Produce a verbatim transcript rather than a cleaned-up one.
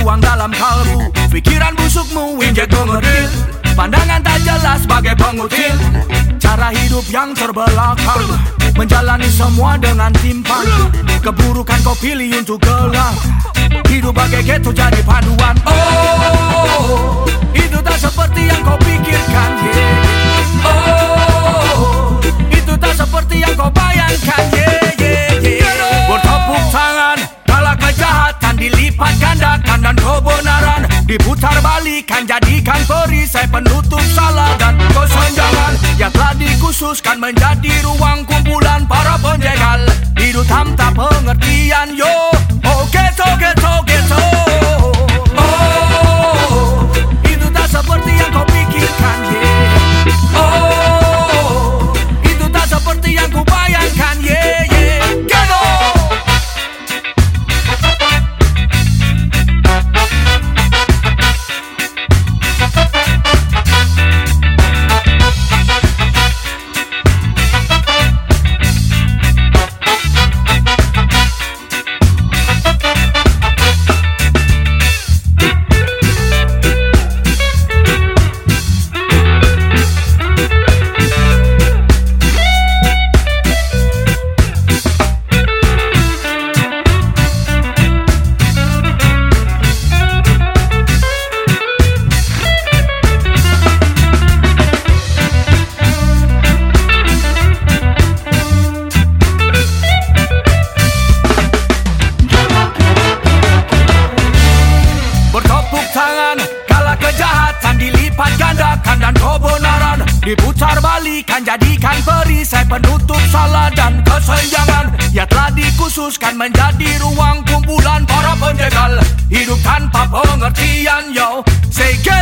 tuang dalam kalbu. Pikiran busukmu injek pengetil, pandangan tak jelas bagai pengutil. Cara hidup yang terbelakang, menjalani semua dengan timpang. Keburukan kau pilih untuk gelap, hidup bagai ghetto jadi paduan. Oh, itu tak seperti yang kau pikirkan, yeah. Oh, itu tak seperti yang kau bayangkan, yeah, yeah, yeah. Bertepuk tangan kala kejahatan dilipat gandakan, dan kebenaran diputar balikan, jadikan perisai penutup salah dan kesenjangan yang telah dikhususkan menjadi ruang kumpulan para penjegal. Hidup tanpa pengertian, yo. Oh, ghetto, ghetto, ghetto. Oh, itu tak seperti yang kau pikirkan, yeah. Oh, itu tak seperti yang ku bayangkan, yeah, yeah. Ghetto. Diputar balikan, jadikan perisai penutup salah dan kesenjangan yang telah dikhususkan menjadi ruang kumpulan para penjegal. Hidup tanpa pengertian, yo. Say